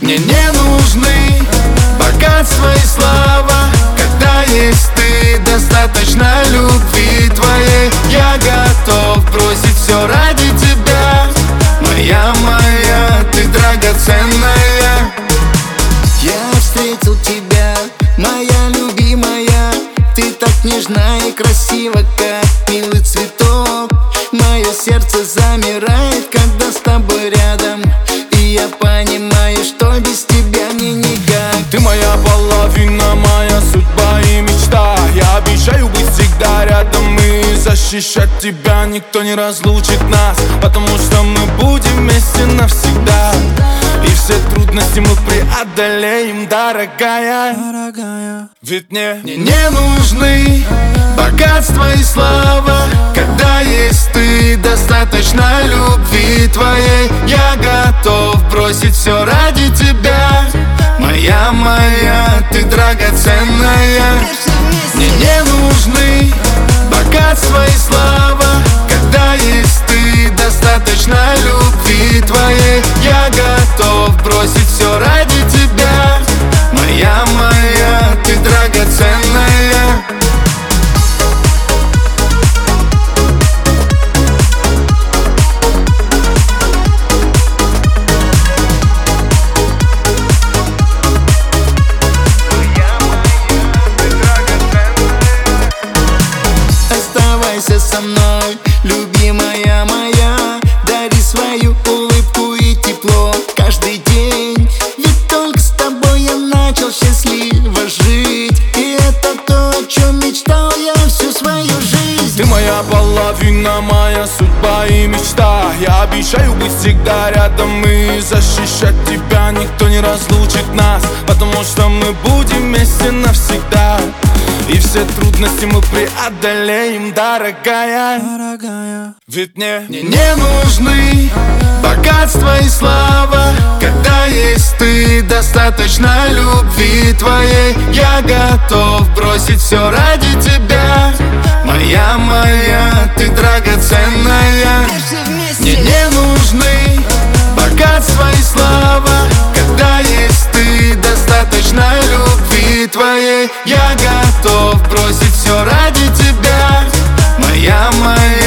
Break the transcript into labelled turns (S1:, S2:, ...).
S1: Мне не нужны богатство и слава, когда есть ты, достаточно любви твоей. Я готов бросить все ради тебя, моя, ты драгоценная.
S2: Я встретил тебя, моя любимая. Ты так нежна и красива, как милый цветок. Мое сердце замирает, когда с тобой рядом, и я понимаю, что без тебя мне никак.
S1: Ты моя половина, моя судьба и мечта. Я обещаю быть всегда рядом и защищать тебя. Никто не разлучит нас, потому что мы будем вместе навсегда. И все трудности мы преодолеем, дорогая. Ведь мне не нужны богатство и слава, когда есть ты, достаточно любви твоей. Я готов бросить все ради тебя, моя, ты драгоценная. Мне не нужны богатство и слава, когда есть ты, достаточно любви твоей. Я готов бросить все ради тебя, моя, ты драгоценная.
S2: Оставайся со мной, любимая моя. Дари свою улыбку и тепло каждый день. Ведь только с тобой я начал счастливо жить, и это то, о чем мечтал я всю свою жизнь.
S1: Ты моя половина, моя судьба и мечта. Я обещаю быть всегда рядом и защищать тебя. Никто не разлучит нас, потому что мы будем вместе навсегда. И все трудности мы преодолеем, дорогая. Ведь мне не нужны богатство и слава, когда есть ты, достаточно любви твоей. Я готов бросить все ради тебя, моя, ты драгоценная. Мне не нужны богатство и слава, когда есть ты, достаточно любви твоей. Я готов бросить все ради тебя, моя.